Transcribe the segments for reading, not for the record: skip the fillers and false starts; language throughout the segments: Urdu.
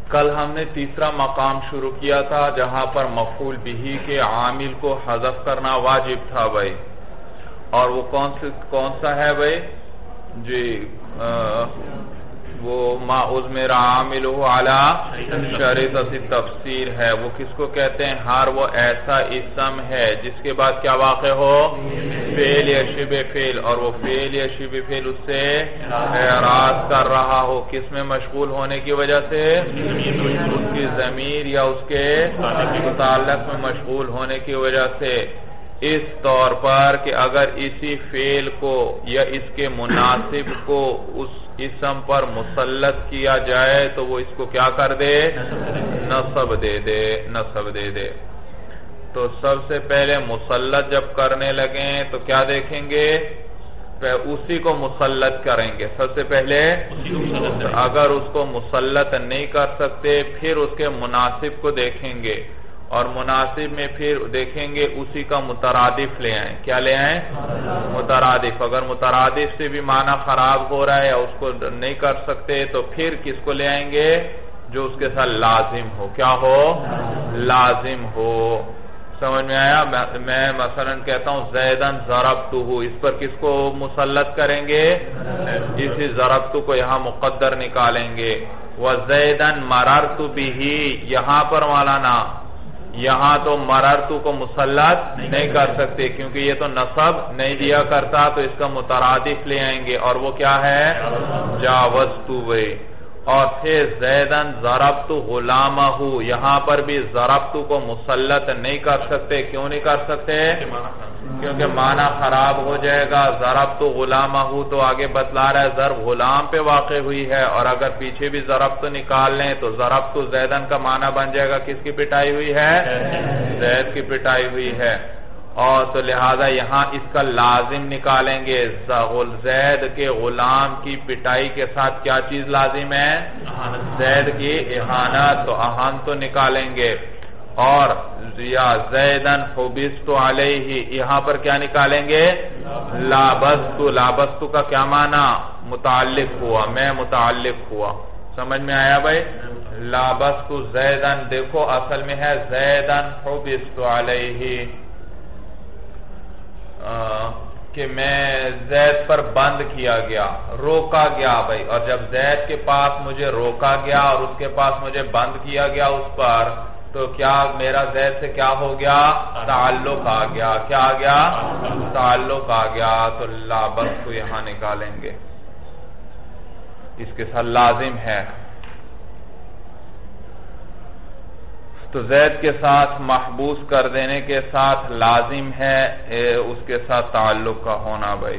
کل ہم نے تیسرا مقام شروع کیا تھا جہاں پر مفعول بہ کے عامل کو حذف کرنا واجب تھا بھائی، اور وہ کون سا ہے بھائی جی؟ وہ ما اضمر عاملہ علی شرطۃ التفسیر ہے۔ وہ کس کو کہتے ہیں؟ ہر وہ ایسا اسم ہے جس کے بعد کیا واقع ہو؟ فعل یا شبہ فعل، اور وہ فعل یا شبہ فعل اس سے اعراض کر رہا ہو، کس میں مشغول ہونے کی وجہ سے؟ اس کی ضمیر یا اس کے متعلق میں مشغول ہونے کی وجہ سے۔ اس طور پر کہ اگر اسی فعل کو یا اس کے مناسب کو اس اسم پر مسلط کیا جائے تو وہ اس کو کیا کر دے؟ نصب دے دے۔ تو سب سے پہلے مسلط جب کرنے لگیں تو کیا دیکھیں گے؟ اسی کو مسلط کریں گے سب سے پہلے۔ اگر اس کو مسلط نہیں کر سکتے پھر اس کے مناسب کو دیکھیں گے، اور مناسب میں پھر دیکھیں گے اسی کا مترادف لے آئیں۔ کیا لے آئیں؟ مترادف۔ اگر مترادف سے بھی معنی خراب ہو رہا ہے یا اس کو نہیں کر سکتے تو پھر کس کو لے آئیں گے؟ جو اس کے ساتھ لازم ہو۔ کیا ہو؟ لازم ہو۔ سمجھ میں آیا؟ میں مثلا کہتا ہوں زیدن ضربتہ، اس پر کس کو مسلط کریں گے؟ اسی ضربتہ کو یہاں مقدر نکالیں گے۔ وزیدن مررت بہ، یہاں پر مولانا یہاں تو مررتو کو مسلط نہیں کر سکتے کیونکہ یہ تو نصب نہیں دیا کرتا، تو اس کا مترادف لے آئیں گے، اور وہ کیا ہے؟ جاوزتو۔ اور پھر زیدن ضربتو غلامہ، یہاں پر بھی ضربتو کو مسلط نہیں کر سکتے۔ کیوں نہیں کر سکتے؟ کیونکہ معنی خراب ہو جائے گا۔ ضربتو غلامہ تو آگے بتلا رہا ہے ضرب غلام پہ واقع ہوئی ہے، اور اگر پیچھے بھی ضربتو نکال لیں تو ضربتو زیدن کا معنی بن جائے گا کس کی پٹائی ہوئی ہے؟ زید کی پٹائی ہوئی ہے۔ اور تو لہذا یہاں اس کا لازم نکالیں گے۔ زید کے غلام کی پٹائی کے ساتھ کیا چیز لازم ہے؟ زید کی اہانت، تو اہان تو نکالیں گے۔ اور یا زیدن حبست علیہ، یہاں پر کیا نکالیں گے؟ لابستو کا کیا معنی؟ متعلق ہوا، میں متعلق ہوا۔ سمجھ میں آیا بھائی؟ لابستو زیدن، دیکھو اصل میں ہے زیدن حبست علیہ، کہ میں زید پر بند کیا گیا، روکا گیا بھائی۔ اور جب زید کے پاس مجھے روکا گیا اور اس کے پاس مجھے بند کیا گیا اس پر، تو کیا میرا زید سے کیا ہو گیا؟ تعلق آ گیا۔ کیا آ گیا؟ تعلق آ گیا۔ تو لابس کو یہاں نکالیں گے، اس کے ساتھ لازم ہے۔ تو زید کے ساتھ محبوس کر دینے کے ساتھ لازم ہے اس کے ساتھ تعلق کا ہونا بھائی۔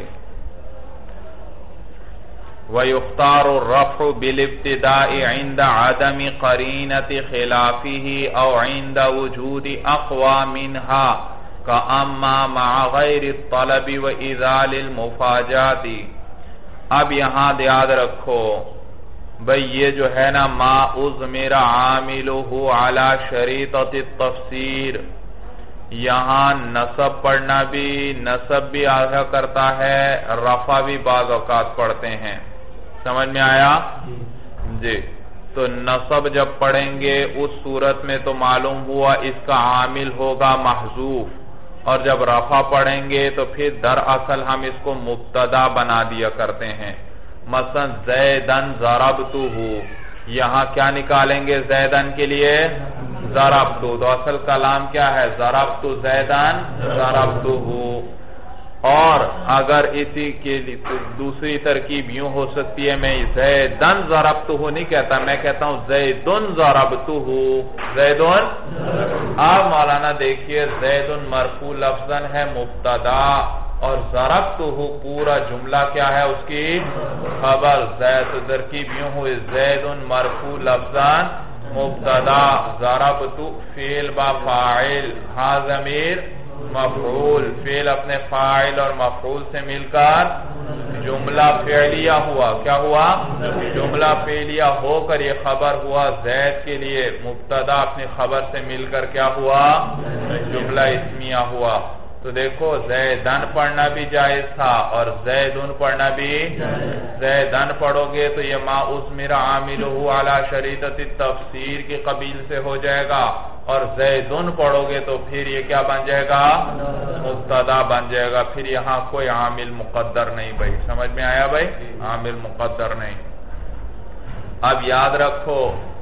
وَيُخْتَارُ الرَّفْعُ بِالِابْتِدَاءِ عِنْدَ عَدَمِ قَرِينَةِ خِلَافِهِ أَوْ عِنْدَ وُجُودِ أَقْوَى مِنْهَا كَأَمَّا مَعَ غَيْرِ الطَّلَبِ وَإِذَالِ الْمُفَاجَاتِ۔ اب یہاں یاد رکھو بھئی یہ جو ہے نا ما اضمر عاملہ علی شریطۃ التفسیر، یہاں نصب پڑھنا بھی، نصب بھی آیا کرتا ہے، رفع بھی بعض اوقات پڑھتے ہیں۔ سمجھ میں آیا جی؟ تو نصب جب پڑھیں گے اس صورت میں تو معلوم ہوا اس کا عامل ہوگا محذوف، اور جب رفع پڑھیں گے تو پھر دراصل ہم اس کو مبتدا بنا دیا کرتے ہیں۔ مثلا زیدن ضربتہ، یہاں کیا نکالیں گے زیدن کے لیے؟ ضربتہ، تو اصل کلام کیا ہے؟ ضربتہ زیدن ضربتہ۔ اور اگر اسی کے دوسری ترکیب یوں ہو سکتی ہے، میں زیدن ضربتہ نہیں کہتا، میں کہتا ہوں زیدن ضربتہ، زیدن۔ اب مولانا دیکھیے زیدن مرفوع لفظاً ہے مبتدا، اور ضربتہ پورا جملہ کیا ہے اس کی؟ خبر۔ زید ترکیب یوں ہوئی زیدن مرفوع لفظاً مبتدا، ضربتہ فعل با فاعل، ہاں ضمیر مفعول، فعل اپنے فاعل اور مفعول سے مل کر جملہ فعلیہ ہوا۔ کیا ہوا؟ جملہ فعلیہ ہو کر یہ خبر ہوا زید کے لیے، مبتدا اپنی خبر سے مل کر کیا ہوا؟ جملہ اسمیہ ہوا۔ تو دیکھو زیدن پڑھنا بھی جائز تھا اور زیدن پڑھنا بھی زیدن پڑھو گے تو یہ ما اضمر عاملہ علی شریطۃ التفسیر کی قبیل سے ہو جائے گا، اور زیدن پڑھو گے تو پھر یہ کیا بن جائے گا؟ مبتدا بن جائے گا، پھر یہاں کوئی عامل مقدر نہیں بھائی، سمجھ میں آیا بھائی؟ عامل مقدر نہیں۔ اب یاد رکھو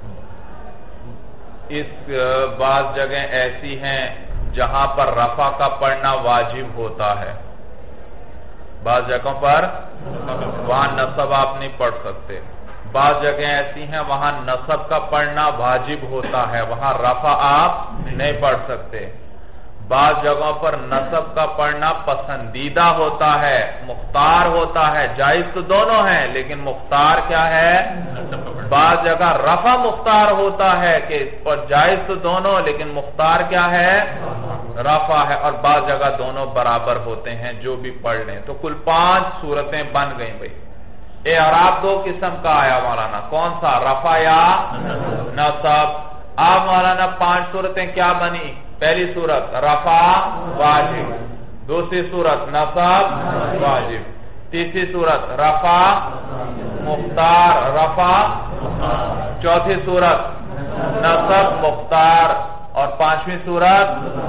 اس بعض جگہ ایسی ہیں جہاں پر رفع کا پڑھنا واجب ہوتا ہے، بعض جگہوں پر وہاں نصب آپ نہیں پڑھ سکتے، بعض جگہ ایسی ہیں وہاں نصب کا پڑھنا واجب ہوتا ہے، وہاں رفع آپ نہیں پڑھ سکتے، بعض جگہوں پر نصب کا پڑھنا پسندیدہ ہوتا ہے، مختار ہوتا ہے، جائز تو دونوں ہیں لیکن مختار کیا ہے؟ بعض جگہ رفع مختار ہوتا ہے کہ جائز تو دونوں لیکن مختار کیا ہے؟ رفع ہے، اور بعض جگہ دونوں برابر ہوتے ہیں، جو بھی پڑھ لیں۔ تو کل 5 صورتیں بن گئیں بھئی۔ اعراب 2 قسم کا آیا مولانا، کون سا؟ رفع یا نصب۔ اب مولانا 5 صورتیں کیا بنی؟ پہلی صورت رفع واجب، دوسری صورت نصب واجب، تیسری صورت رفع مختار رفع، چوتھی صورت نصب مختار، اور 5ویں صورت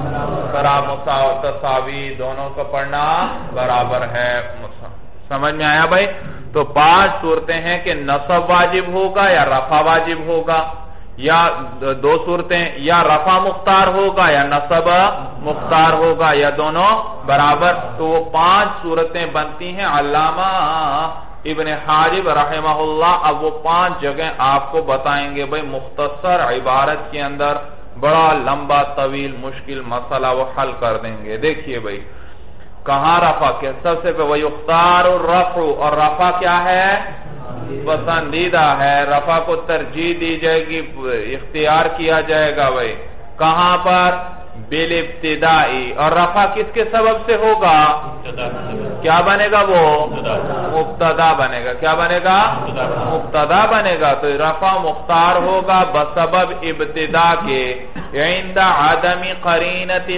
تساوی، دونوں کا پڑھنا برابر ہے۔ سمجھ میں آیا بھائی؟ تو 5 صورتیں ہیں کہ نصب واجب ہوگا یا رفع واجب ہوگا، یا 2 صورتیں یا رفع مختار ہوگا یا نصب مختار ہوگا، یا دونوں برابر۔ تو وہ 5 صورتیں بنتی ہیں۔ علامہ ابن حاجب رحمہ اللہ اب وہ 5 جگہ آپ کو بتائیں گے بھئی، مختصر عبارت کے اندر بڑا لمبا طویل مشکل مسئلہ وہ حل کر دیں گے۔ دیکھیے بھئی کہاں رفع کے سب سے پہ وَيُخْتَارُ الرَّفْعُ، اور رفع کیا ہے؟ پسندیدہ ہے، رفع کو ترجیح دی جائے گی، اختیار کیا جائے گا بھئی۔ کہاں پر؟ بالابتدائی، اور رفع کس کے سبب سے ہوگا؟ کیا بنے گا وہ؟ مبتدا بنے گا۔ کیا بنے گا؟ مبتدا بنے گا، تو رفع مختار ہوگا بسبب ابتدا کے، عند عدم قرینۃ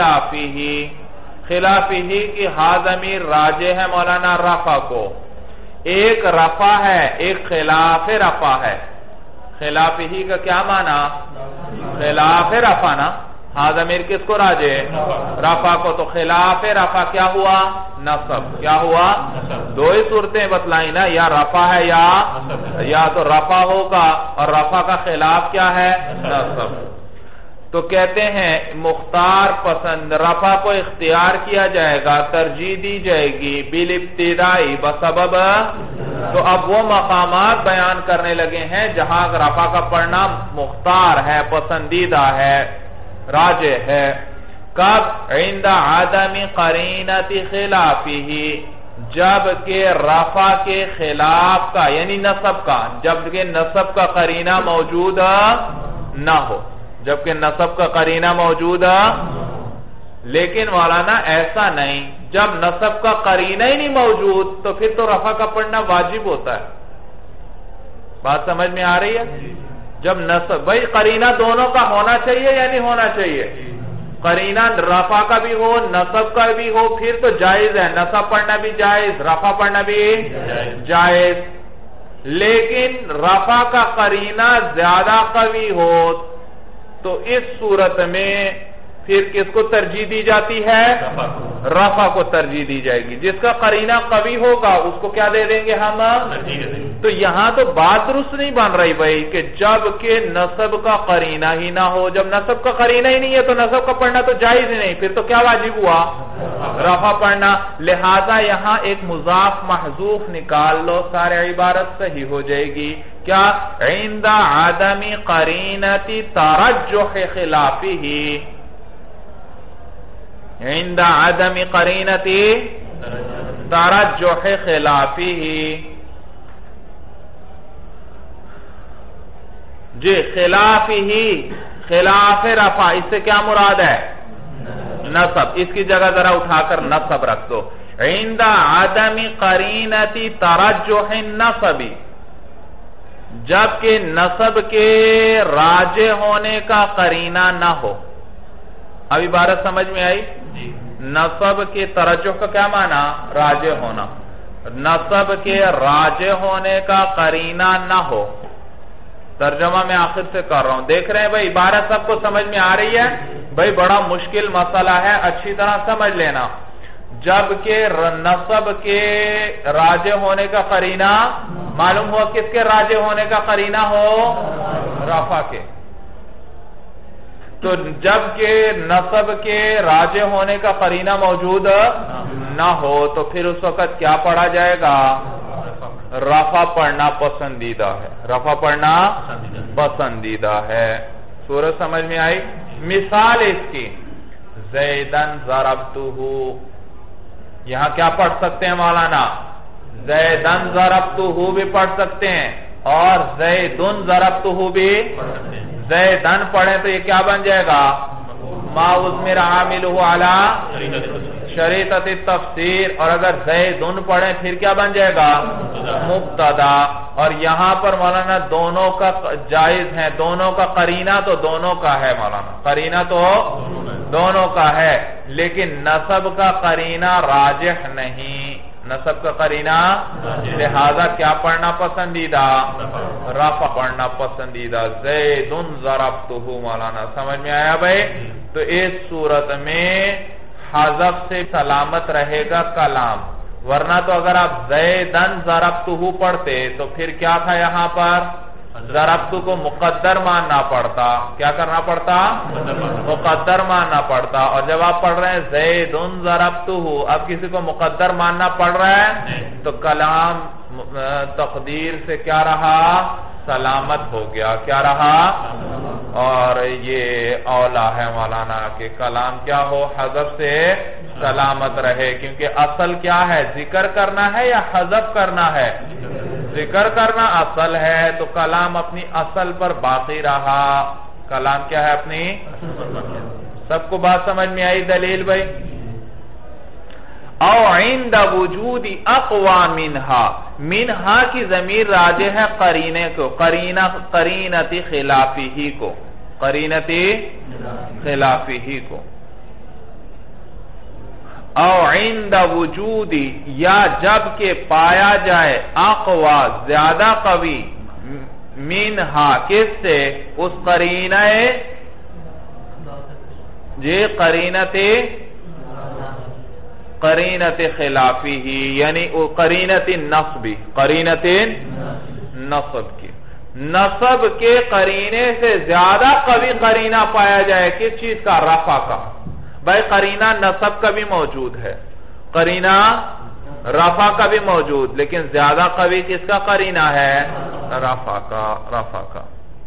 خلافہ کی حاضمیر راجع ہے مولانا رفع کو۔ ایک رفع ہے، ایک خلاف رفع ہے۔ خلاف ہی کا کیا معنی؟ خلاف رفع نا، حاضمیر کس کو راجع؟ رفع کو، تو خلاف رفع کیا ہوا؟ نصب۔ کیا ہوا؟ 2 ہی صورتیں بتلائیں نا، یا رفع ہے یا تو رفع ہوگا، اور رفع کا خلاف کیا ہے؟ نصب۔ تو کہتے ہیں مختار پسند رفع کو اختیار کیا جائے گا، ترجیح دی جائے گی بالابتدائی بسبب۔ تو اب وہ مقامات بیان کرنے لگے ہیں جہاں رفع کا پڑھنا مختار ہے، پسندیدہ ہے، راجع ہے۔ کب؟ عند عدم قرینۃ خلافہ، جبکہ رفع کے خلاف کا یعنی نصب کا، جبکہ نصب کا قرینہ موجود نہ ہو، جبکہ نصب کا قرینہ موجود۔ لیکن مولانا ایسا نہیں، جب نصب کا قرینہ ہی نہیں موجود تو پھر تو رفع کا پڑھنا واجب ہوتا ہے۔ بات سمجھ میں آ رہی ہے؟ جب نصب، بھئی قرینہ دونوں کا ہونا چاہیے یا نہیں ہونا چاہیے؟ قرینہ رفع کا بھی ہو نصب کا بھی ہو پھر تو جائز ہے، نصب پڑھنا بھی جائز، رفع پڑھنا بھی جائز۔ لیکن رفع کا قرینہ زیادہ قوی ہو تو اس صورت میں پھر کس کو ترجیح دی جاتی ہے؟ رفع کو ترجیح دی جائے گی۔ جس کا قرینہ قوی ہوگا اس کو کیا دے دیں گے ہم؟ تو یہاں تو بات درست نہیں بن رہی بھائی کہ جب کہ نصب کا قرینہ ہی نہ ہو، جب نصب کا قرینہ ہی نہیں ہے تو نصب کا پڑھنا تو جائز ہی نہیں، پھر تو کیا واجب ہوا؟ رفع پڑھنا۔ لہذا یہاں ایک مضاف محذوف نکال لو، سارے عبارت صحیح ہو جائے گی۔ کیا؟ عند عدم قرینۃ ترجح خلافہ، عند عدم قرینۃ ترجح خلافہ۔ جی خلاف ہی، خلاف رفع، اس سے کیا مراد ہے؟ نصب۔ اس کی جگہ ذرا اٹھا کر نصب رکھ دو۔ عند عدم قرینۃ ترجح النصب، جبکہ نصب کے راجع ہونے کا قرینہ نہ ہو۔ اب عبارت سمجھ میں آئی؟ نصب کے ترجح کا کیا معنی؟ راجح ہونا. نصب کے راجح ہونے کا قرینہ نہ ہو. ترجمہ میں آخر سے کر رہا ہوں. دیکھ رہے ہیں بھائی عبارت سب کو سمجھ میں آ رہی ہے؟ بھائی بڑا مشکل مسئلہ ہے, اچھی طرح سمجھ لینا. جبکہ نصب کے راجح ہونے کا قرینہ معلوم ہوا, کس کے راجح ہونے کا قرینہ ہو؟ رفع کے. تو جبکہ نصب کے راجح ہونے کا قرینہ موجود نہ ہو تو پھر اس وقت کیا پڑھا جائے گا؟ رفع پڑھنا پسندیدہ ہے. رفع پڑھنا پسندیدہ ہے. سورج سمجھ میں آئی؟ مثال اس کی, زیدن ضربتہ, یہاں کیا پڑھ سکتے ہیں مولانا؟ زیدن ضربتہ بھی پڑھ سکتے ہیں اور زیدن ضربتہ بھی. زیدن پڑھیں تو یہ کیا بن جائے گا؟ ما اضمر عاملہ علی شریطۃ التفسیر. اور اگر زیدن پڑھیں پھر کیا بن جائے گا؟ مبتدا. اور یہاں پر مولانا دونوں کا جائز ہے, دونوں کا قرینہ تو دونوں کا ہے مولانا, قرینہ تو دونوں کا ہے, لیکن نصب کا قرینہ راجح نہیں. نصب کا قرینہ لہذا کیا پڑھنا پسندیدہ؟ رفع پڑھنا پسندیدہ. زیدن ضربتہ. مولانا سمجھ میں آیا بھائی؟ تو اس صورت میں حذف سے سلامت رہے گا کلام, ورنہ تو اگر آپ زیدن ضربتہ پڑھتے تو پھر کیا تھا یہاں پر؟ ضربتہ کو مقدر ماننا پڑتا. کیا کرنا پڑتا؟ مقدر ماننا پڑتا. اور جب آپ پڑھ رہے ہیں زیدن ضربتہ, اب کسی کو مقدر ماننا پڑ رہا ہے تو کلام تقدیر سے کیا رہا؟ سلامت ہو گیا. کیا رہا؟ اور یہ اولا ہے مولانا کہ کلام کیا ہو؟ حذف سے سلامت رہے. کیونکہ اصل کیا ہے؟ ذکر کرنا ہے یا حذف کرنا ہے؟ ذکر کرنا اصل ہے, تو کلام اپنی اصل پر باقی رہا. کلام کیا ہے؟ اپنی. سب کو بات سمجھ میں آئی؟ دلیل بھائی. او عند وجود اقوا منہا, منہا کی ضمیر راجع ہے قرینے کو, قرینتی خلافی ہی کو, قرینتی خلافی ہی کو. او عند وجود, یا جب کہ پایا جائے اقوا زیادہ قوی, منہا کس سے؟ اس قرینہ جی قرینت خلافی ہی, یعنی قرینت نصبی, قرینت نصب کی. نصب کے قرینے سے زیادہ قوی قرینہ پایا جائے کس چیز کا؟ رفع کا. بھائی قرینہ نصب کا بھی موجود ہے, قرینہ رفع کا بھی موجود, لیکن زیادہ قوی کس کا قرینہ ہے؟ رفع کا. رفع کا.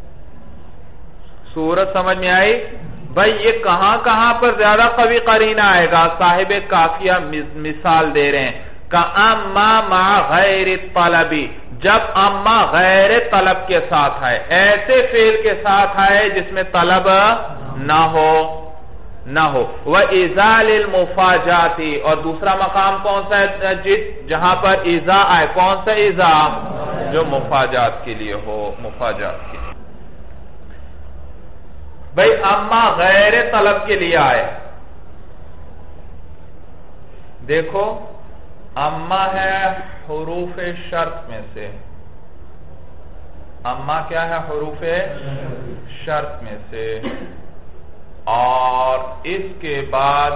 صورت سمجھ میں آئی؟ بھائی یہ کہاں پر زیادہ قوی قرینہ آئے گا؟ صاحب کافیہ مثال دے رہے ہیں. کَأَمَّا مَعَ غَيْرِ الطَّلَبِ, جب اما غیر طلب کے ساتھ آئے, ایسے فعل کے ساتھ آئے جس میں طلب نہ ہو. وَإِذَا لِلْمُفَاجَاتِ, اور دوسرا مقام کون سا ہے جہاں پر اذا آئے؟ کون سا اذا؟ جو مفاجات کے لیے ہو, مفاجات کے لیے. بھئی اما غیر طلب کے لیے آئے, دیکھو اما ہے حروف شرط میں سے. اما کیا ہے؟ حروف شرط میں سے. اور اس کے بعد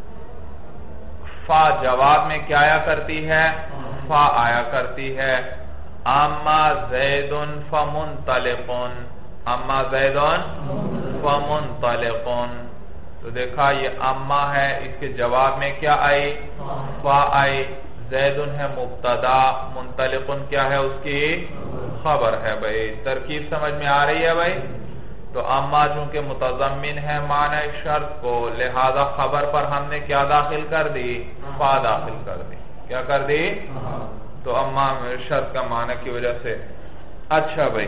فا جواب میں کیا آیا کرتی ہے؟ فا آیا کرتی ہے. اما زیدن فمنطلقن, اما زیدن فمنطلقن. تو دیکھا یہ اما ہے, اس کے جواب میں کیا آئی؟ فا آئی. زیدن ہے مبتدا, منطلقن کیا ہے؟ اس کی خبر ہے. بھائی ترکیب سمجھ میں آ رہی ہے بھائی؟ تو اما چونکہ متضمن ہے معنی شرط کو, لہذا خبر پر ہم نے کیا داخل کر دی؟ فا داخل کر دی. کیا کر دی؟ تو اما شرط کا معنی کی وجہ سے. اچھا بھائی,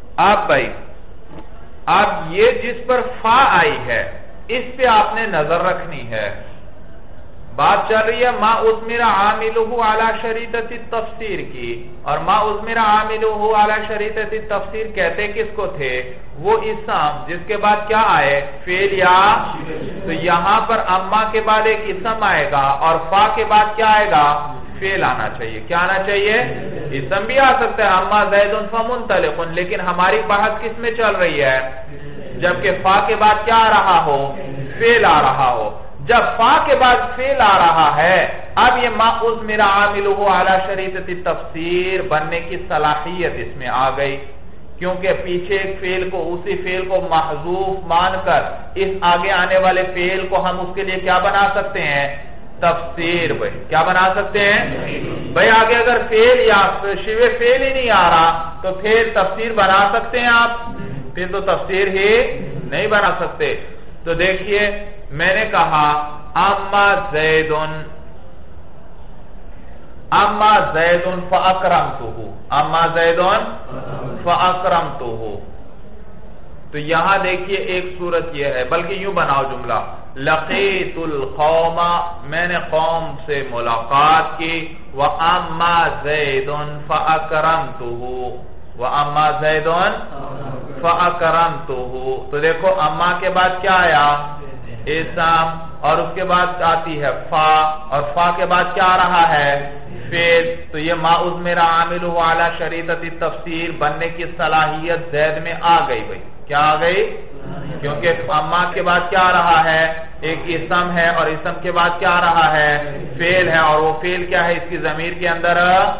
اب یہ جس پر فا آئی ہے اس پہ آپ نے نظر رکھنی ہے. بات چل رہی ہے ما اضمر عاملہ علی شریطۃ التفسیر کی، اور ما اضمر عاملہ علی شریطۃ التفسیر کہتے کس کو تھے؟ وہ اسم جس کے بعد کیا آئے؟ فعل یا تو یہاں پر اما کے بعد ایک اسم آئے گا اور فا کے بعد کیا آئے گا؟ فعل آنا چاہیے. کیا آنا چاہیے؟ اسم بھی آ سکتا ہے اما زید فمنطلق، لیکن ہماری بحث کس میں چل رہی ہے؟ جبکہ فا کے بعد کیا آ رہا ہو؟ فعل آ رہا ہو. جب فا کے بعد فعل آ رہا ہے اب یہ ما اضمر عاملہ علی شریطۃ التفسیر بننے کی صلاحیت اس میں آ گئی، کیونکہ پیچھے ایک فعل کو اسی فعل کو محذوف مان کر اس آگے آنے والے فعل کو ہم اس کے لیے کیا بنا سکتے ہیں؟ تفسیر. بھائی کیا بنا سکتے ہیں؟ بھائی آگے اگر فعل یا شبہ فعل ہی نہیں آ رہا تو پھر تفسیر بنا سکتے ہیں آپ؟ پھر تو تفسیر ہی نہیں بنا سکتے. تو دیکھیے میں نے کہا اما زید فاکرمتہ، اما زید فاکرمتہ. تو یہاں دیکھیے ایک صورت یہ ہے، بلکہ یوں بناؤ جملہ لقیت القوم، میں نے قوم سے ملاقات کی، واما زید فاکرمتہ، واما زید فاکرمتہ. تو دیکھو اما کے بعد کیا آیا؟ اسم، اور اس کے بعد آتی ہے فا، اور فا کے بعد کیا آ رہا ہے؟ فعل. تو یہ ما اضمر عاملہ علی شریطۃ التفسیر بننے کی صلاحیت زید میں آ گئی. بھائی کیا آ گئی؟ کیونکہ اما کے بعد کیا آ رہا ہے؟ ایک اسم ہے، اور اسم کے بعد کیا آ رہا ہے؟ فعل ہے، اور وہ فعل کیا ہے؟ اس کی ضمیر کے اندر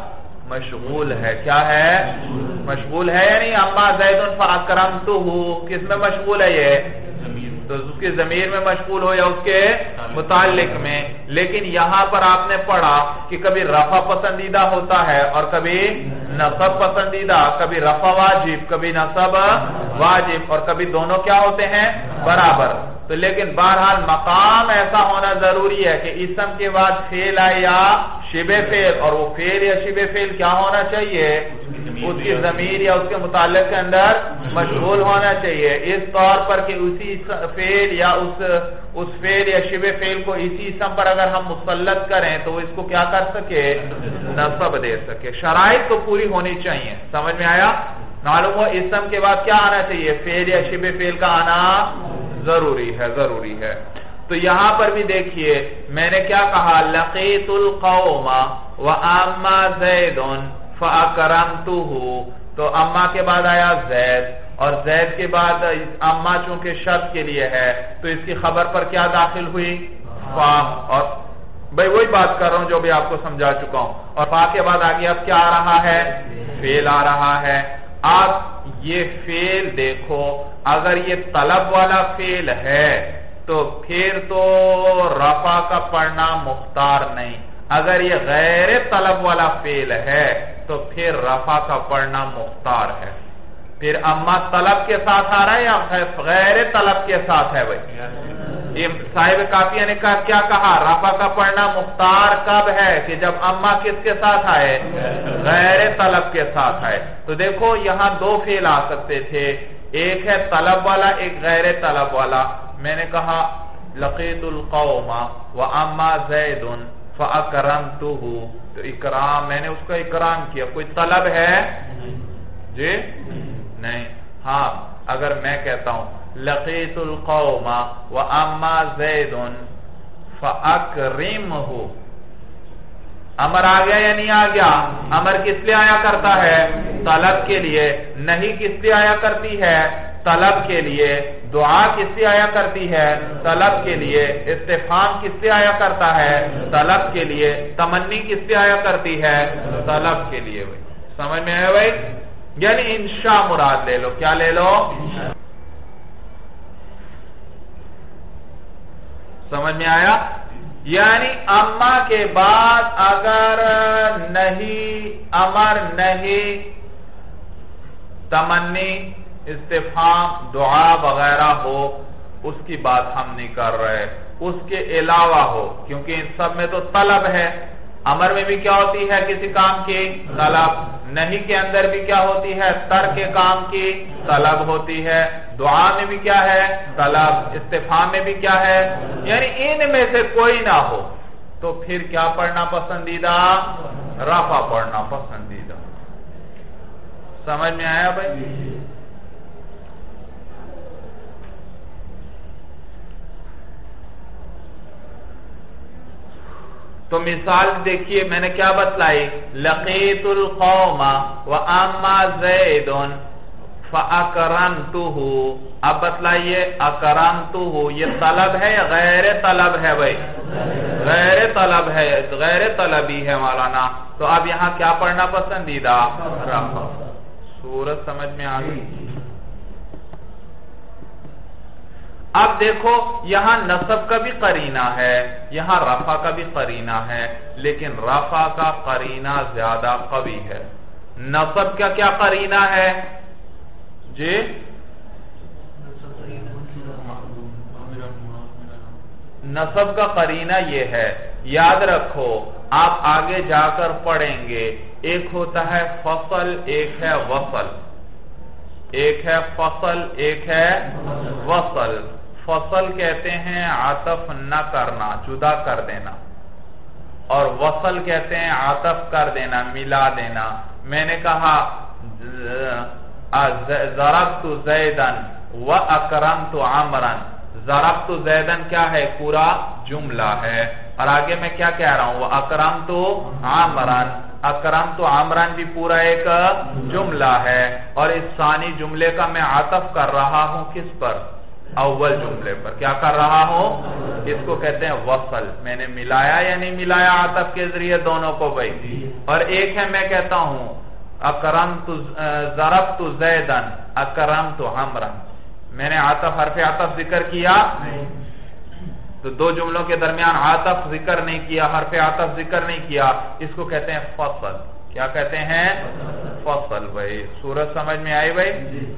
مشغول ہے. کیا ہے؟ مشغول ہے. یعنی اما زید فاکرمتہ کس میں مشغول ہے؟ یہ تو اس کی ضمیر میں مشغول ہو یا اس کے متعلق میں. لیکن یہاں پر آپ نے پڑھا کہ کبھی رفع پسندیدہ ہوتا ہے اور کبھی نصب پسندیدہ، کبھی رفع واجب کبھی نصب واجب، اور کبھی دونوں کیا ہوتے ہیں؟ برابر. تو لیکن بہرحال مقام ایسا ہونا ضروری ہے کہ اسم کے بعد فعل آئے یا شبہ فعل، اور وہ فعل یا شبہ فعل کیا ہونا چاہیے؟ اس کی ضمیر یا اس کے متعلق کے اندر مشغول ہونا چاہیے. اس طور پر کہ اسی فعل یا اس فعل یا شبہ فعل کو اسی اسم پر اگر ہم مسلط کریں تو وہ اس کو کیا کر سکے؟ نصب دے سکے. شرائط تو پوری ہونی چاہیے. سمجھ میں آیا؟ معلوم ہو اسم کے بعد کیا آنا چاہیے؟ فعل یا شبہ فعل کا آنا ضروری ہے، ضروری ہے. تو یہاں پر بھی دیکھیے میں نے کیا کہا؟ لقیت القوم واما زید فاکرمتہ. تو اما کے بعد آیا زید، اور زید کے بعد اما چونکہ شرط کے لیے ہے تو اس کی خبر پر کیا داخل ہوئی؟ فا. اور بھئی وہی بات کر رہا ہوں جو بھی آپ کو سمجھا چکا ہوں. اور فا کے بعد آگے اب کیا آ رہا ہے؟ فعل آ رہا ہے. اب یہ فعل دیکھو اگر یہ طلب والا فعل ہے تو پھر تو رفع کا پڑھنا مختار نہیں. اگر یہ غیر طلب والا فعل ہے تو پھر رفع کا پڑھنا مختار ہے. پھر اما طلب کے ساتھ آ رہا ہے یا غیر طلب کے ساتھ ہے؟ بھائی صاحب کافیہ نے کیا کہا؟ رفع کا پڑھنا مختار کب ہے؟ کہ جب اما کس کے ساتھ آئے؟ غیر طلب کے ساتھ آئے. تو دیکھو یہاں دو فعل آ سکتے تھے، ایک ہے طلب والا، ایک غیر طلب والا. میں نے کہا لقیت القوم واما زید فاکرمتہ. تو اکرام میں نے اس کا اکرام کیا. کوئی طلب ہے؟ جی نہیں. ہاں اگر میں کہتا ہوں لقیت القوم واما زید فاکرمہ، امر آ گیا یا نہیں آ گیا؟ امر کس لیے آیا کرتا ہے؟ طلب کے لیے. نہیں کس لیے آیا کرتی ہے؟ طلب کے لیے. دعا کس لیے آیا کرتی ہے؟ طلب کے لیے. استفہام کس لیے آیا کرتا ہے؟ طلب کے لیے. تمنی کس لیے آیا کرتی ہے؟ طلب کے لیے. سمجھ میں آیا بھائی؟ یعنی انشاء مراد لے لو. کیا لے لو؟ سمجھ میں آیا؟ یعنی اما کے بعد اگر نہیں، امر نہیں، تمنی، استفہام، دعا وغیرہ ہو اس کی بات ہم نہیں کر رہے. اس کے علاوہ ہو، کیونکہ ان سب میں تو طلب ہے. امر میں بھی کیا ہوتی ہے؟ کسی کام کی طلب. نہیں کے اندر بھی کیا ہوتی ہے؟ ترک کام کی طلب ہوتی ہے. دعا میں بھی کیا ہے؟ طلب. استفہام میں بھی کیا ہے؟ یعنی ان میں سے کوئی نہ ہو تو پھر کیا پڑھنا پسندیدہ؟ رفع پڑھنا پسندیدہ. سمجھ میں آیا بھائی؟ تو مثال دیکھیے میں نے کیا بتلائی، لقیت القوم واما زید فاکرمتہ. اب بتلائیے اکرمتہ یہ طلب ہے یا غیر طلب ہے بھائی؟ غیر طلب ہے، غیر طلبی ہے مولانا. تو اب یہاں کیا پڑھنا پسندیدہ؟ رفع. صورت سمجھ میں آ گئی؟ اب دیکھو یہاں نصب کا بھی قرینہ ہے، یہاں رفع کا بھی قرینہ ہے، لیکن رفع کا قرینہ زیادہ قوی ہے. نصب کا کیا قرینہ ہے جی؟ نصب کا قرینہ یہ ہے، یاد رکھو آپ آگے جا کر پڑھیں گے، ایک ہوتا ہے فصل، ایک ہے وصل. ایک ہے فصل، ایک ہے وصل. فصل کہتے ہیں عطف نہ کرنا، جدا کر دینا، اور وصل کہتے ہیں عطف کر دینا، ملا دینا. میں نے کہا ضربت زیدن واکرمت عمرا. ضربت زیدن کیا ہے؟ پورا جملہ ہے. اور آگے میں کیا کہہ رہا ہوں؟ واکرمت عمرا. اکرمت عمران بھی پورا ایک جملہ ہے، اور اس ثانی جملے کا میں عطف کر رہا ہوں کس پر؟ اول جملے پر. کیا کر رہا ہوں؟ اس کو کہتے ہیں وصل. میں نے ملایا یا نہیں ملایا عطف کے ذریعے دونوں کو بھائی. اور ایک ہے میں کہتا ہوں ضربت زیدن اکرمت عمرا. میں نے حرف عطف ذکر کیا تو دو جملوں کے درمیان عطف ذکر نہیں کیا، حرف عطف ذکر نہیں کیا، اس کو کہتے ہیں فصل. کیا کہتے ہیں؟ فصل. بھائی صورت سمجھ میں آئی بھائی؟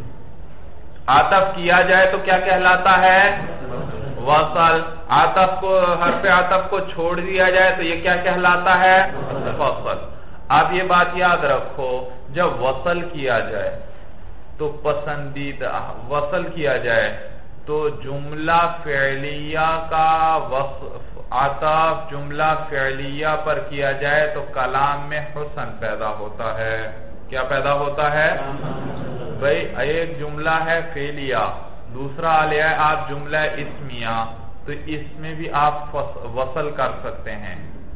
عطف کیا جائے تو کیا کہلاتا ہے؟ وصل. عطف کو، حرف عطف کو چھوڑ دیا جائے تو یہ کیا کہلاتا ہے؟ فصل. اب یہ بات یاد رکھو، جب وصل کیا جائے تو پسندیدہ، وصل کیا جائے تو جملہ فعلیہ کا عطف جملہ فعلیہ پر کیا جائے تو کلام میں حسن پیدا ہوتا ہے. کیا پیدا ہوتا ہے بھئی؟ ایک جملہ ہے فعلیہ، دوسرا علیہ آپ جملہ اسمیہ، تو اس میں بھی آپ وصل کر سکتے ہیں.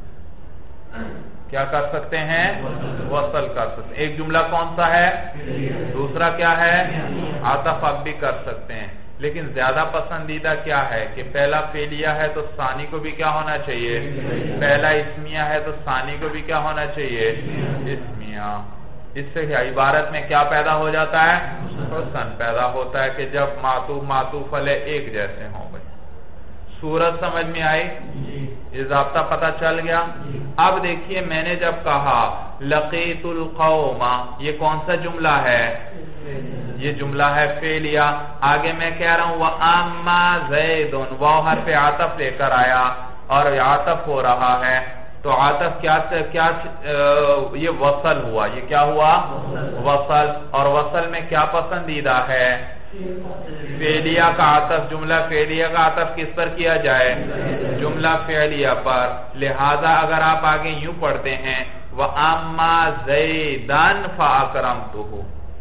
کیا کر سکتے ہیں؟ وصل کر سکتے ہیں. ایک جملہ کون سا ہے؟ دوسرا کیا ہے؟ عطف آپ بھی کر سکتے ہیں. لیکن زیادہ پسندیدہ کیا ہے کہ پہلا فعلیہ ہے تو ثانی کو بھی کیا ہونا چاہیے؟ پہلا اسمیہ ہے تو ثانی کو بھی کیا ہونا چاہیے؟ اسمیہ. اس سے عبارت میں کیا پیدا ہو جاتا ہے؟ حسن پیدا ہوتا ہے کہ جب معطوف معطوف علیہ ایک جیسے ہوں. بھائی صورت سمجھ میں آئی؟ یہ ضابطہ پتہ چل گیا؟ اب دیکھیے میں نے جب کہا لقیت القوم، یہ کون سا جملہ ہے؟ یہ جملہ ہے فعلیہ. آگے میں کہہ رہا ہوں وَأَمَّا زَيْدٌ، واو حرف عطف لے کر آیا اور عطف ہو رہا ہے تو عطف کیا یہ وصل ہوا. یہ کیا ہوا؟ وصل. اور وصل میں کیا پسندیدہ ہے؟ فعلیہ کا عطف. جملہ فعلیہ کا عطف کس پر کیا جائے؟ جملہ فعلیہ پر. لہذا اگر آپ آگے یوں پڑھتے ہیں وَأَمَّا زَيْدًا فَأَكْرَمْتُهُ،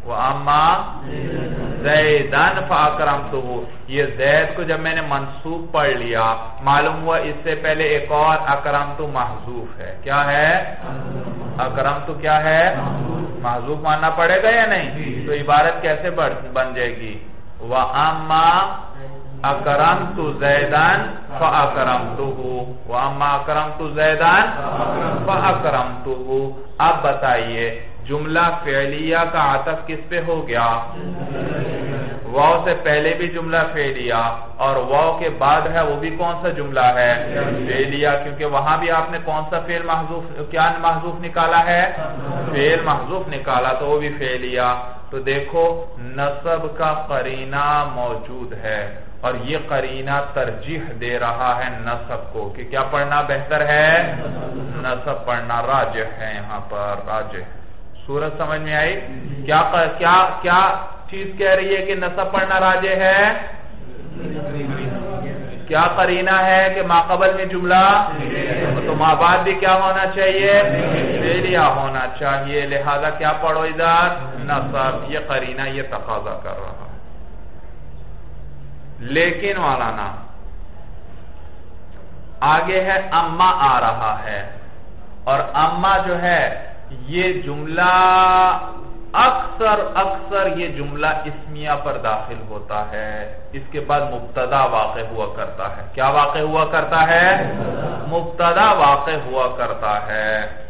وَأَمَّا زَيْدًا فَأَكْرَمْتُهُ، یہ زید کو جب میں نے منصوب پڑھ لیا، معلوم ہوا اس سے پہلے ایک اور اکرمتو محذوف ہے. کیا ہے؟ اکرمتو کیا ہے؟ محذوف ماننا پڑے گا یا نہیں؟ تو عبارت کیسے بن جائے گی؟ وَأَمَّا اکرمت زیدان فاکرمتہ، وَأَمَّا اکرمت زیدان فاکرمتہ. اب بتائیے جملہ فعلیہ کا عطف کس پہ ہو گیا؟ واو سے پہلے بھی جملہ فعلیہ اور واو کے بعد ہے وہ بھی کون سا جملہ ہے؟ فعلیہ. کیونکہ وہاں بھی آپ نے کون سا فعل محذوف، کیا محذوف نکالا ہے؟ فعل محذوف نکالا تو وہ بھی فعلیہ. تو دیکھو نصب کا قرینہ موجود ہے اور یہ قرینہ ترجیح دے رہا ہے نصب کو کہ کیا پڑھنا بہتر ہے؟ نصب پڑھنا راجح ہے. یہاں پر راجح. صورت سمجھ میں آئی؟ کیا چیز کہہ رہی ہے کہ نصب پڑھنا راجح ہے؟ کیا قرینہ ہے کہ ماقبل میں جملہ؟ تو تو ما بعد بھی کیا ہونا چاہیے؟ فعلیہ ہونا چاہیے، لہذا کیا پڑھو ادھر؟ نصب۔ یہ قرینہ یہ تقاضا کر رہا ہے۔ لیکن مولانا آگے ہے اما آ رہا ہے، اور اما جو ہے یہ جملہ اکثر یہ جملہ اسمیہ پر داخل ہوتا ہے، اس کے بعد مبتدا واقع ہوا کرتا ہے۔ کیا واقع ہوا کرتا ہے؟ مبتدا واقع ہوا کرتا ہے۔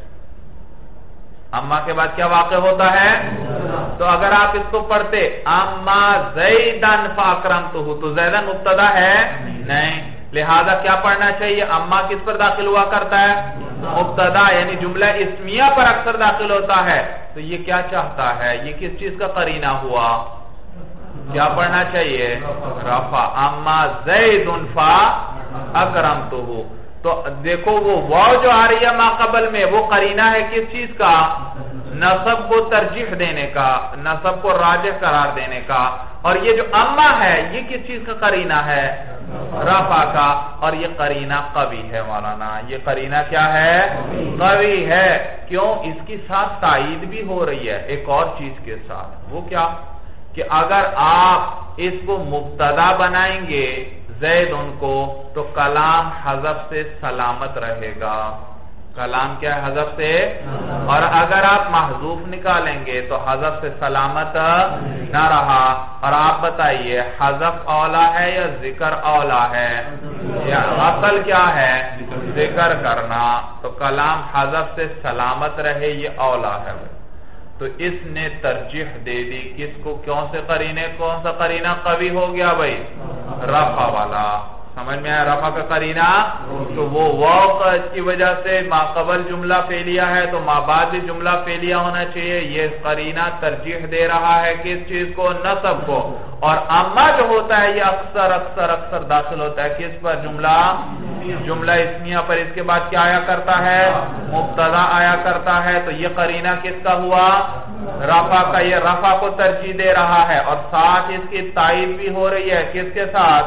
اما کے بعد کیا واقع ہوتا ہے؟ تو اگر آپ اس کو پڑھتے اما زیدن فاکرمتہ، تو زیدن مبتدا ہے نہیں، لہذا کیا پڑھنا چاہیے؟ اما کس پر داخل ہوا کرتا ہے؟ مبتدا، یعنی جملہ اسمیہ پر اکثر داخل ہوتا ہے۔ تو یہ کیا چاہتا ہے؟ یہ کس چیز کا قرینہ ہوا؟ کیا پڑھنا چاہیے؟ رفع۔ اما زید فاکرمتہ، تو دیکھو وہ واو جو آ رہی ہے ما قبل میں، وہ قرینہ ہے کس چیز کا؟ نصب کو ترجیح دینے کا، نصب کو راجح قرار دینے کا۔ اور یہ جو اما ہے یہ کس چیز کا قرینہ ہے؟ رفع کا، اور یہ قرینہ قوی ہے مولانا۔ یہ قرینہ کیا ہے؟ قوی ہے۔ کیوں؟ اس کی ساتھ تائید بھی ہو رہی ہے ایک اور چیز کے ساتھ۔ وہ کیا؟ کہ اگر آپ اس کو مبتدا بنائیں گے زید ان کو، تو کلام حذف سے سلامت رہے گا۔ کلام کیا ہے؟ حذف سے۔ اور اگر آپ محذوف نکالیں گے تو حذف سے سلامت نہ رہا۔ اور آپ بتائیے حذف اولا ہے یا ذکر اولا ہے؟ یا اصل کیا ہے؟ ذکر کرنا۔ تو کلام حذف سے سلامت رہے یہ اولا ہے۔ تو اس نے ترجیح دے دی کس کو؟ کون سے قرینے؟ کون سا قرینہ قوی ہو گیا بھائی؟ رفع والا۔ سمجھ میں آیا رفع کا قرینہ؟ تو وہ واو کی وجہ سے ما قبل جملہ فعلیہ ہے تو ما بعد بھی جملہ فعلیہ ہونا چاہیے۔ یہ قرینہ ترجیح دے رہا ہے کس چیز کو؟ نصب کو۔ اور اما جو ہوتا ہے یہ اکثر داخل ہوتا ہے کس پر؟ جملہ اسمیہ پر۔ اس کے بعد کیا آیا کرتا ہے؟ مبتدا آیا کرتا ہے۔ تو یہ قرینہ کس کا ہوا؟ رفع کا۔ یہ رفع کو ترجیح دے رہا ہے اور ساتھ اس کی تائید بھی ہو رہی ہے کس کے ساتھ؟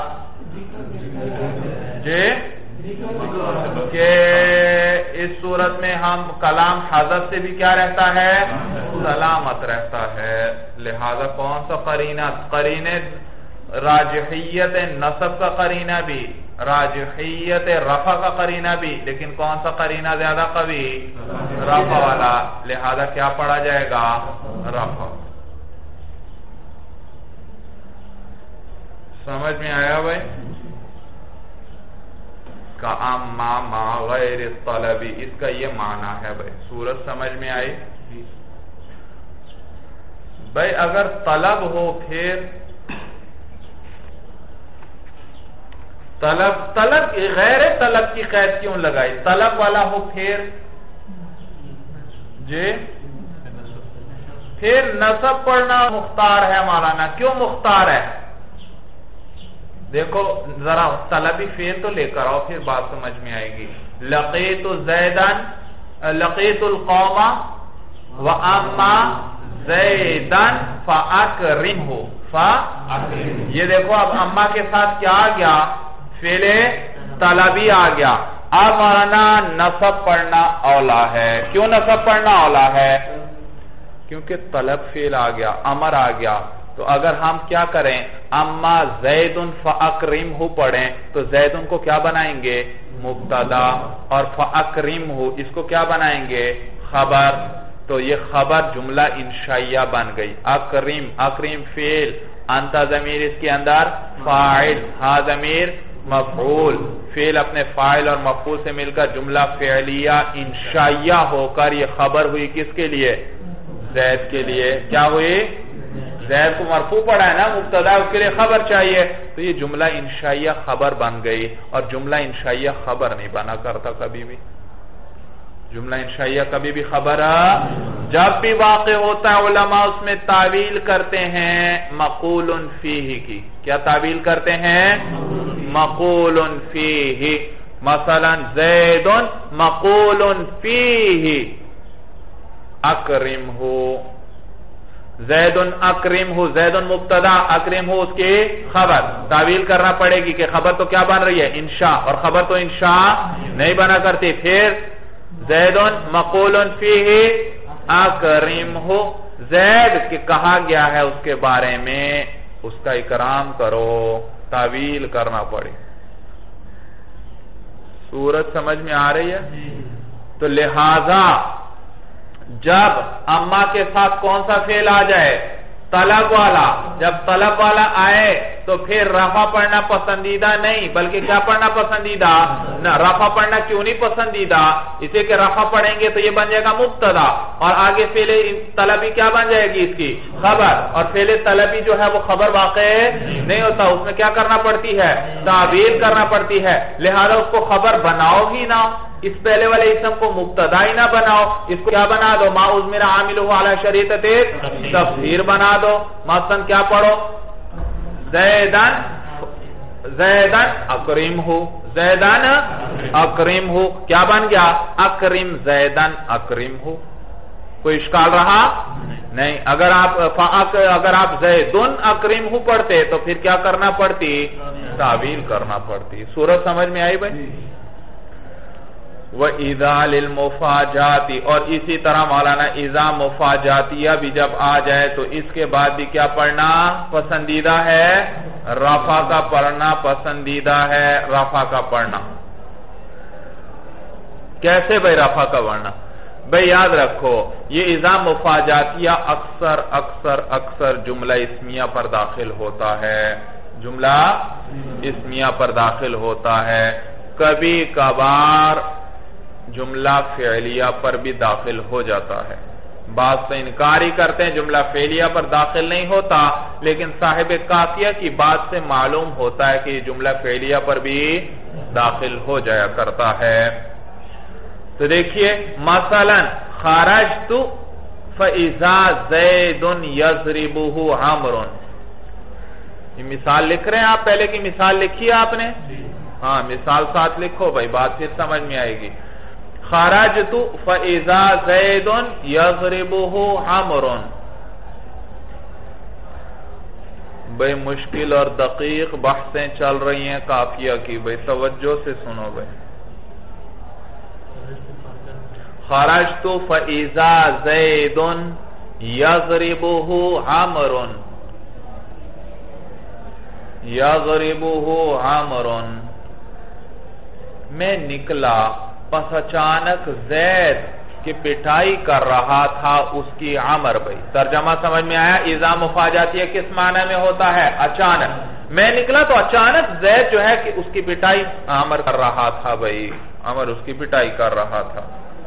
جی کہ اس صورت میں ہم کلام حذف سے بھی کیا رہتا ہے؟ سلامت رہتا ہے۔ لہذا کون سا قرینہ؟ قرینے راجحیت نصب کا قرینہ بھی، راجحیت رفع کا قرینہ بھی، لیکن کون سا قرینہ زیادہ قوی؟ رفع والا۔ لہذا کیا پڑھا جائے گا؟ رفع۔ سمجھ میں آیا بھائی؟ کَأَمَّا مَا غَيْرِ الطَّلَبِ، اس کا یہ معنی ہے بھائی۔ صورت سمجھ میں آئی؟ بھائی اگر طلب ہو پھر طلب غیر طلب کی قید کیوں لگائی؟ طلب والا ہو پھر جی پھر نصب پڑھنا مختار ہے مولانا۔ کیوں مختار ہے؟ دیکھو ذرا طلبی فعل تو لے کر آؤ پھر بات سمجھ میں آئے گی۔ لقیت زیدن، لقیت القوم واما زیدن فاکرمہ، یہ دیکھو اب اما کے ساتھ کیا آ گیا؟ فعل طلبی آ گیا۔ اب مولانا نصب پڑھنا اولا ہے۔ کیوں نصب پڑھنا اولا ہے؟ کیونکہ طلب فعل آ گیا، امر آ گیا۔ تو اگر ہم کیا کریں؟ اما زید فاکرمہ پڑھیں تو زید کو کیا بنائیں گے؟ مبتدا، اور فاکرمہ اس کو کیا بنائیں گے؟ خبر۔ تو یہ خبر جملہ انشائیہ بن گئی۔ اکرم فعل، انت ضمیر اس کے اندر فاعل، ہا ضمیر مفعول، فعل اپنے فاعل اور مفعول سے مل کر جملہ فعلیہ انشائیہ ہو کر یہ خبر ہوئی کس کے لیے؟ زید کے لیے۔ کیا ہوئی؟ زید کو مرفوع پڑھا ہے نا، مبتدا اس کے لیے خبر چاہیے، تو یہ جملہ انشائیہ خبر بن گئی۔ اور جملہ انشائیہ خبر نہیں بنا کرتا کبھی بھی۔ جملہ انشائیہ کبھی بھی خبر جب بھی واقع ہوتا ہے علماء اس میں تعویل کرتے ہیں مقول فیہ کی۔ کیا تعویل کرتے ہیں؟ مقول فیہ۔ مثلا زید مقول فیہ اکرمہ، زید اکرم ہو، زید مبتدا، اکرم ہو اس کی خبر. تعویل کرنا پڑے گی کہ خبر تو کیا بن رہی ہے؟ انشاء، اور خبر تو انشاء نہیں بنا کرتی. پھر زید مقول فیہ اکرم ہو، زید کہ کہا گیا ہے اس کے بارے میں اس کا اکرام کرو، تعویل کرنا پڑے. صورت سمجھ میں آ رہی ہے؟ تو لہذا جب اما کے ساتھ کون سا فعل آ جائے؟ طلب والا. جب طلب والا آئے تو پھر رفع پڑھنا پسندیدہ نہیں، بلکہ کیا پڑھنا پسندیدہ؟ نہ، رفع پڑھنا کیوں نہیں پسندیدہ؟ اسے کہ رفع پڑھیں گے تو یہ بن جائے گا مبتدا، اور آگے فعل طلبی کیا بن جائے گی؟ اس کی خبر. اور فعل طلبی جو ہے وہ خبر واقع نہیں ہوتا، اس میں کیا کرنا پڑتی ہے؟ تعویل کرنا پڑتی ہے. لہذا اس کو خبر بناؤ ہی نہ، اس پہلے والے اسم کو مبتدا ہی نہ بناؤ، اس کو کیا بنا دو؟ ما اضمر عاملہ علی شریطۃ تفسیر بنا دو. مثلا کیا پڑھو؟ زیدن اکرم ہو، زیدن اکرم ہو، کیا بن گیا؟ اکرم زیدن اکرم ہو. کوئی اشکال رہا؟ نہیں. اگر آپ زیدن اکرم ہو پڑھتے تو پھر کیا کرنا پڑتی؟ تعویل کرنا پڑتی. صورت سمجھ میں آئی بھائی؟ وَإِذَا لِلْمُفَاجَاتِ، اور اسی طرح مولانا اذا مفاجاتیہ بھی جب آ جائے تو اس کے بعد بھی کیا پڑھنا پسندیدہ ہے؟ رفع کا پڑھنا پسندیدہ ہے. رفع کا پڑھنا کیسے بھائی؟ رفع کا پڑھنا بھائی یاد رکھو، یہ اذا مفاجاتیہ اکثر اکثر اکثر جملہ اسمیہ پر داخل ہوتا ہے. جملہ اسمیہ پر داخل ہوتا ہے. کبھی کبھار جملہ فعلیہ پر بھی داخل ہو جاتا ہے. بعض تو انکار ہی کرتے ہیں جملہ فعلیہ پر داخل نہیں ہوتا، لیکن صاحب کافیہ کی بات سے معلوم ہوتا ہے کہ یہ جملہ فعلیہ پر بھی داخل ہو جایا کرتا ہے. تو دیکھیے مثلا خرجت فاذا زید یضربہ عمرو، یہ مثال لکھ رہے ہیں آپ، پہلے کی مثال لکھی ہے آپ نے؟ ہاں، مثال ساتھ لکھو بھائی، بات پھر سمجھ میں آئے گی. خرجت فاذا زید یضربہ عمرو. بھائی مشکل اور دقیق بحثیں چل رہی ہیں کافیہ کی، بھائی توجہ سے سنو بھائی. خرجت فاذا زید یضربہ عمرو، یضربہ عمرو، میں نکلا پس اچانک زید کی پٹائی کر رہا تھا اس کی عمر. بھائی ترجمہ سمجھ میں آیا؟ اذا مفاجاتیہ کس معنی میں ہوتا ہے؟ اچانک. میں نکلا تو اچانک زید جو ہے کہ اس کی پٹائی عمر کر رہا تھا. بھائی عمر اس کی پٹائی کر رہا تھا.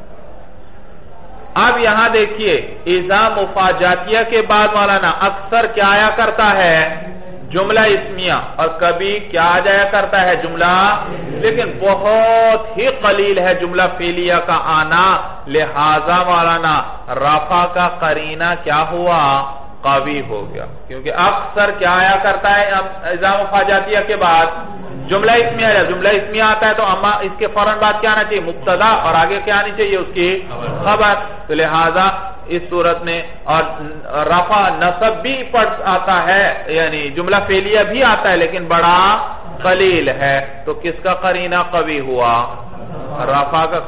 اب یہاں دیکھیے اذا مفاجاتیہ کے بعد مولانا اکثر کیا آیا کرتا ہے؟ جملہ اسمیہ، اور کبھی کیا آ جایا کرتا ہے؟ جملہ، لیکن بہت ہی قلیل ہے جملہ فعلیہ کا آنا. لہذا مولانا رفع کا قرینہ کیا ہوا؟ قوی ہو گیا، کیونکہ اکثر کیا آیا کرتا ہے اذا مفاجاتیہ کے بعد؟ جملہ اسمیہ. جب جملہ اسمیہ آتا ہے تو اما اس کے فوراً بعد کیا آنا چاہیے؟ مبتدا، اور آگے کیا آنی چاہیے؟ اس کی خبر. تو لہذا اس صورت میں اور رفع نصب بھی آتا ہے، یعنی جملہ فعلیہ بھی آتا ہے لیکن بڑا قلیل ہے. تو کس کا قرینہ قوی ہوا؟ رفع کا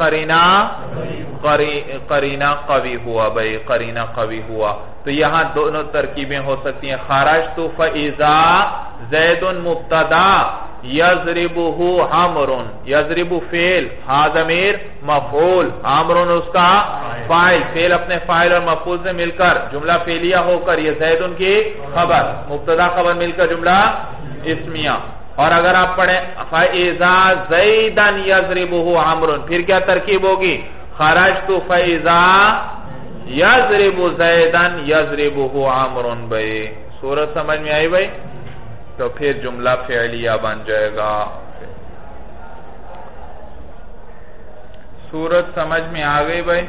قرینہ قوی ہوا. بھائی قرینہ قوی ہوا. تو یہاں دونوں ترکیبیں ہو سکتی ہیں. خرجت فاذا زید مبتدا یضربہ عمرو، یضرب فعل، ہا ضمیر مفعول، عمرو اس کا فاعل. فعل اپنے فاعل اور مفعول سے مل کر جملہ فعلیہ ہو کر یہ زید کی خبر، مبتدا خبر مل کر جملہ اسمیہ. اور اگر آپ پڑھیں فاذا زیدا یضربہ عمرو، پھر کیا ترکیب ہوگی؟ خرجت فاذا یضرب زیدا یضربہ عمرو. بھائی صورت سمجھ میں آئی بھائی؟ تو پھر جملہ فعلیہ بن جائے گا. صورت سمجھ میں آ گئی بھائی؟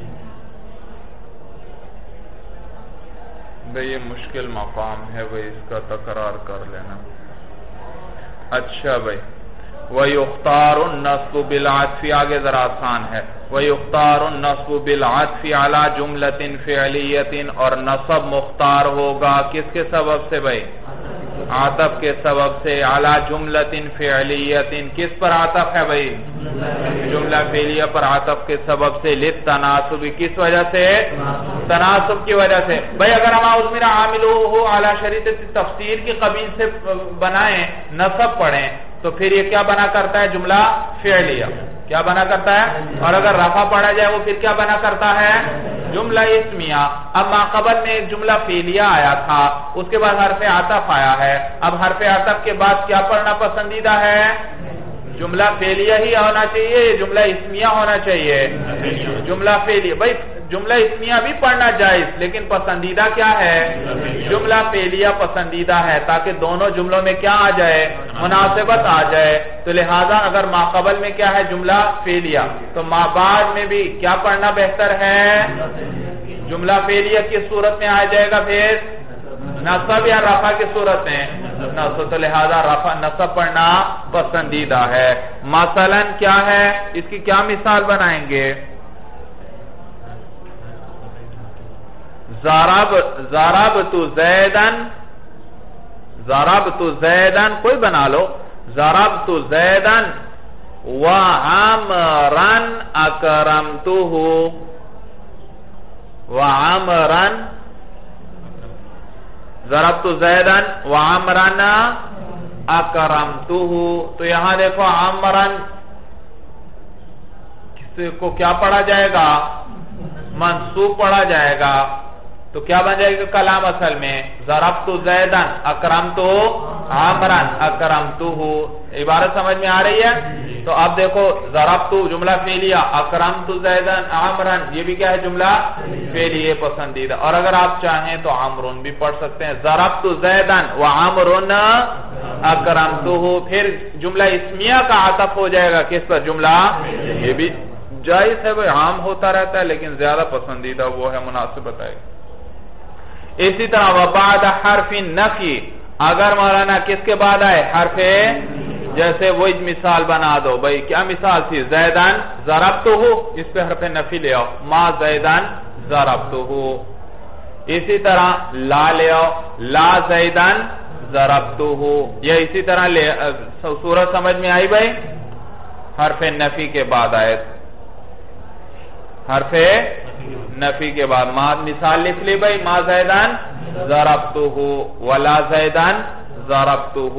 بھائی یہ مشکل مقام ہے بھائی، اس کا تکرار کر لینا. اچھا بھائی وَيُخْتَارُ النَّصْبُ بِالْعَطْفِ آگے ذرا آسان ہے. وَيُخْتَارُ النَّصْبُ بِالْعَطْفِ عَلَى جُمْلَةٍ فِعْلِيَّةٍ اور نصب مختار ہوگا کس کے سبب سے بھائی؟ عطف کے سبب سے. عَلَى جُمْلَةٍ فِعْلِيَّةٍ کس پر عطف ہے بھائی؟ جملہ فعلیہ پر عطف کے سبب سے. لِلتَّنَاسُبِ کس وجہ سے؟ تناسب کی وجہ سے. بھائی اگر ہم اُزْمِرَ عَامِلُهُ عَلَى شَرِيطِ تفسیر کی قبیل سے بنائیں نصب پڑھیں تو پھر یہ کیا بنا کرتا ہے؟ جملہ فعلیہ. کیا بنا کرتا ہے؟ اور اگر رفع پڑھا جائے وہ پھر کیا بنا کرتا ہے؟ جملہ اسمیہ. اب ماقبل میں ایک جملہ فعلیہ آیا تھا اس کے بعد حرف عطف آیا ہے. اب حرف عطف کے بعد کیا پڑھنا پسندیدہ ہے؟ جملہ فعلیہ ہی ہونا چاہیے جملہ اسمیہ ہونا چاہیے؟ جملہ فعلیہ. بھائی جملہ اسمیہ بھی پڑھنا جائز لیکن پسندیدہ کیا ہے؟ جملہ فعلیہ پسندیدہ ہے تاکہ دونوں جملوں میں کیا آ جائے؟ مناسبت آ جائے. تو لہذا اگر ماقبل میں کیا ہے؟ جملہ فعلیہ تو ما بعد میں بھی کیا پڑھنا بہتر ہے؟ جملہ فعلیہ کی صورت میں آ جائے گا پھر نصب یا رفع کی صورت میں نصب. تو لہذا رفع نصب پڑھنا پسندیدہ ہے. مثلا کیا ہے اس کی کیا مثال بنائیں گے؟ ضربت زیدن کوئی بنا لو. ضربت زیدن وعمرا اکرمتہ. وعمرا ضربت زیدن وعمرا اکرمتہ. تو یہاں دیکھو عمرا کس کو کیا پڑھا جائے گا؟ منصوب پڑھا جائے گا. تو کیا بن جائے گا کلام اصل میں؟ ضربت زیدن اکرمتہ عمرا اکرمتہ. عبارت سمجھ میں آ رہی ہے؟ تو اب دیکھو ضربت جملہ فعلیہ اکرمت زیدن عمرا یہ بھی کیا ہے؟ جملہ فعلیہ پسندیدہ. اور اگر آپ چاہیں تو عمرن بھی پڑھ سکتے ہیں. ضربت زیدن وعمرن اکرمتہ. پھر جملہ اسمیہ کا عطف ہو جائے گا کس پر؟ جملہ. یہ بھی جائز ہے وہ عام ہوتا رہتا ہے لیکن زیادہ پسندیدہ وہ ہے مناسبت ہے. اسی طرح وبعد حرف نفی اگر مولانا کس کے بعد آئے؟ حرف جیسے وہی مثال بنا دو. بھائی کیا مثال تھی؟ زیدن ضربتہ اس پہ حرف نفی لے آؤ. ما زیدن ضربتہ. اسی طرح لا لے آؤ. لا زیدن ضربتہ. یہ اسی طرح صورت سمجھ میں آئی بھائی؟ حرف نفی کے بعد آئے حرف نفی کے بعد مثال لکھ لی بھائی. ما زیدن ضربتہ ولا زیدن ضربتہ.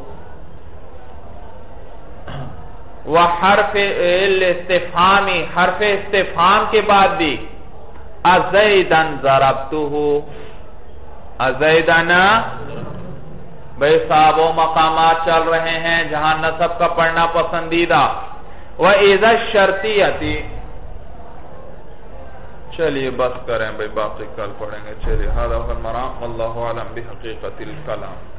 وحرف الاستفہام حرف استفہام کے بعد بھی ازیدن ضربتہ. ازیدن بھائی صاحب و مقامات چل رہے ہیں جہاں نصب کا پڑھنا پسندیدہ. وَإِذَا الشَّرْطِيَّةِ چلیے بس کریں بھائی باقی کل پڑھیں گے. چلیے هذا هو المرام والله اعلم بحقیقت الکلام.